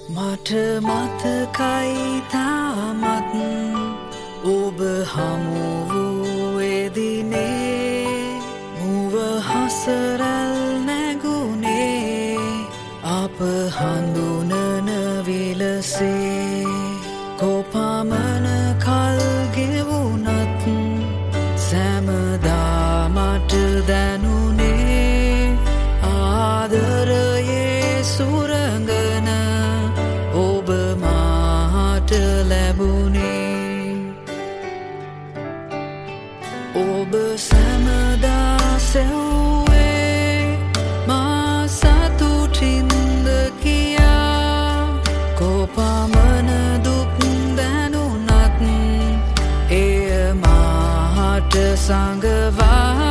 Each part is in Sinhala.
මට මතකයි තාමත් ඔබ හමු වූ එදිනේ මුව හසරල් නැගුණේ අප හඳුනන විලසේ කොපමණ කල් ගෙවුනත් සැමදා මට දැනුනේ ආදරයේ සුරංගන ඔබ මාට ලැබුණේ ඔබ සැමදා සෙව්වේ මා සතුටින්ද කියා කොපමණ දුක් දැනුනත් එය මාට සංගවා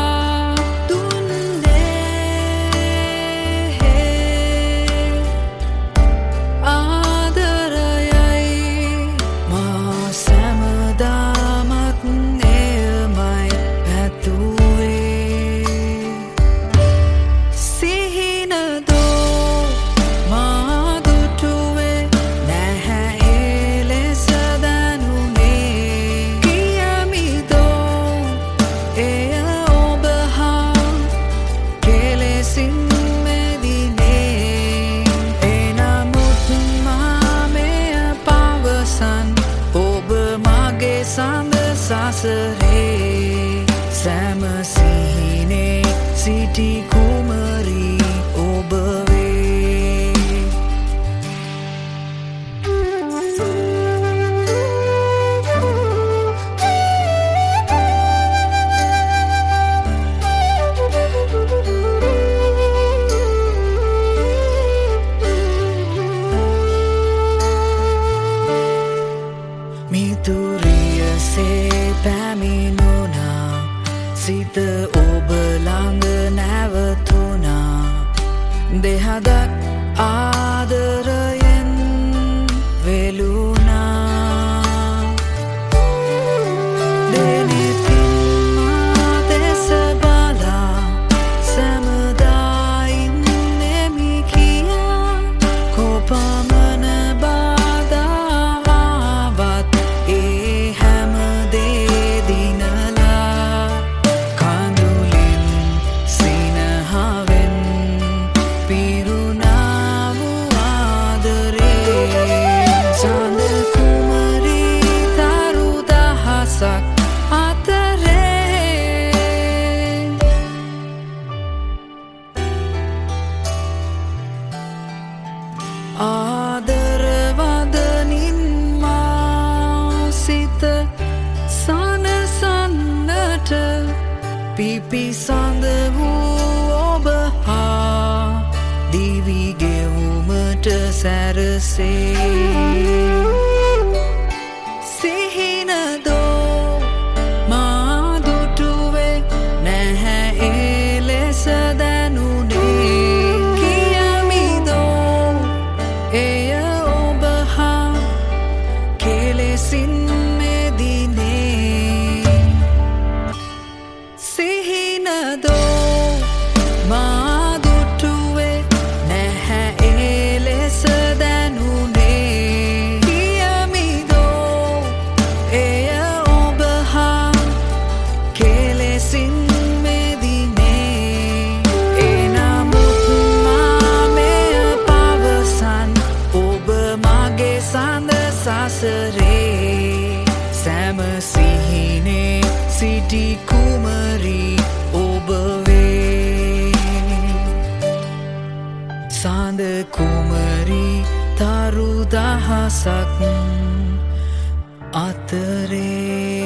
සසරේ සෑම සිහිනේ සිටි කුමරී ඔබ වේ මිතුරියසේ පැමිණුණා සිත ඔබ ළඟ නැවතුණා දෙහදක් ආදරයෙන් වෙලුණා දෙනෙතින් මා දෙස බලා සැමදා ඉන්නෙමි කියා කොපමණ ආදරවදනින් මා සිත සනසන්නට පිපිසඳ වූ ඔබ හා දිවි ගෙවුමට සැරසේ සසරේ සෑම සිහිනේ සිටි කුමරී ඔබ වේ සඳ කුමරී තරු දහසක් අතරේ